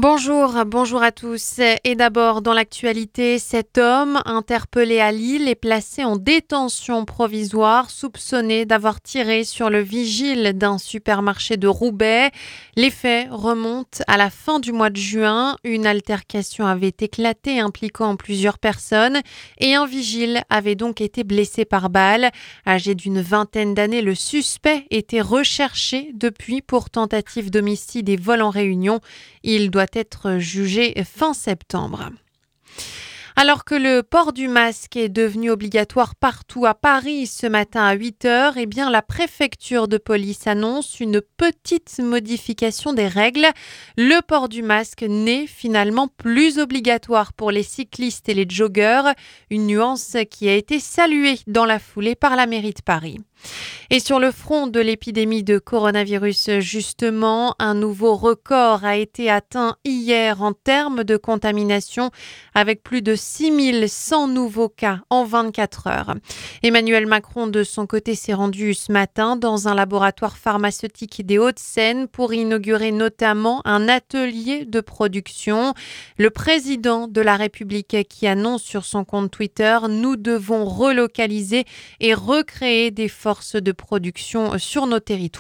Bonjour à tous. Et d'abord, dans l'actualité, cet homme interpellé à Lille est placé en détention provisoire, soupçonné d'avoir tiré sur le vigile d'un supermarché de Roubaix. Les faits remontent à la fin du mois de juin. Une altercation avait éclaté impliquant plusieurs personnes et un vigile avait donc été blessé par balle. Âgé d'une vingtaine d'années, le suspect était recherché depuis pour tentative d'homicide et vol en réunion. Il doit être jugé fin septembre. Alors que le port du masque est devenu obligatoire partout à Paris ce matin à 8h, la préfecture de police annonce une petite modification des règles. Le port du masque n'est finalement plus obligatoire pour les cyclistes et les joggeurs, une nuance qui a été saluée dans la foulée par la mairie de Paris. Et sur le front de l'épidémie de coronavirus, justement, un nouveau record a été atteint hier en termes de contamination avec plus de 6100 nouveaux cas en 24 heures. Emmanuel Macron, de son côté, s'est rendu ce matin dans un laboratoire pharmaceutique des Hauts-de-Seine pour inaugurer notamment un atelier de production. Le président de la République qui annonce sur son compte Twitter « Nous devons relocaliser et recréer des forces de production sur nos territoires ».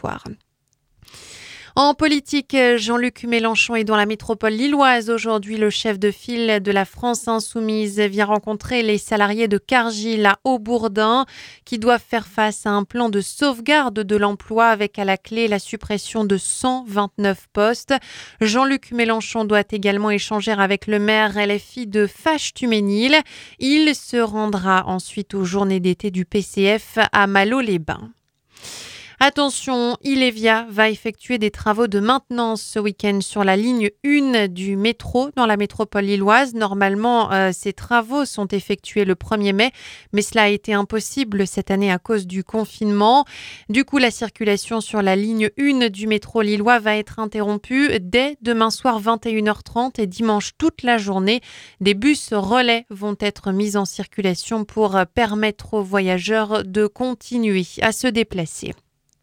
En politique, Jean-Luc Mélenchon est dans la métropole lilloise. Aujourd'hui, le chef de file de la France insoumise vient rencontrer les salariés de Cargill à Haubourdin qui doivent faire face à un plan de sauvegarde de l'emploi avec à la clé la suppression de 129 postes. Jean-Luc Mélenchon doit également échanger avec le maire LFI de Faches-Tuménil. Il se rendra ensuite aux journées d'été du PCF à Malo-les-Bains. Attention, Ilevia va effectuer des travaux de maintenance ce week-end sur la ligne 1 du métro dans la métropole lilloise. Normalement, ces travaux sont effectués le 1er mai, mais cela a été impossible cette année à cause du confinement. Du coup, la circulation sur la ligne 1 du métro lillois va être interrompue dès demain soir 21h30 et dimanche toute la journée. Des bus relais vont être mis en circulation pour permettre aux voyageurs de continuer à se déplacer.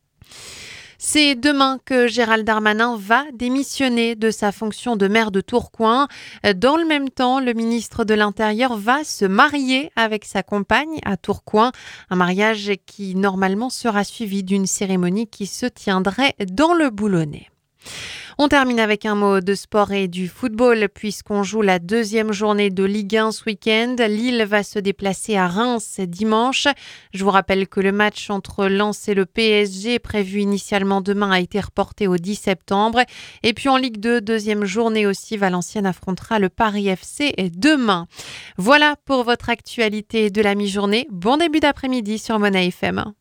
C'est demain que Gérald Darmanin va démissionner de sa fonction de maire de Tourcoing. Dans le même temps, le ministre de l'Intérieur va se marier avec sa compagne à Tourcoing. Un mariage qui normalement sera suivi d'une cérémonie qui se tiendrait dans le Boulonnais. On termine avec un mot de sport et du football puisqu'on joue la deuxième journée de Ligue 1 ce week-end. Lille va se déplacer à Reims dimanche. Je vous rappelle que le match entre Lens et le PSG prévu initialement demain a été reporté au 10 septembre. Et puis en Ligue 2, deuxième journée aussi, Valenciennes affrontera le Paris FC demain. Voilà pour votre actualité de la mi-journée. Bon début d'après-midi sur Mona FM.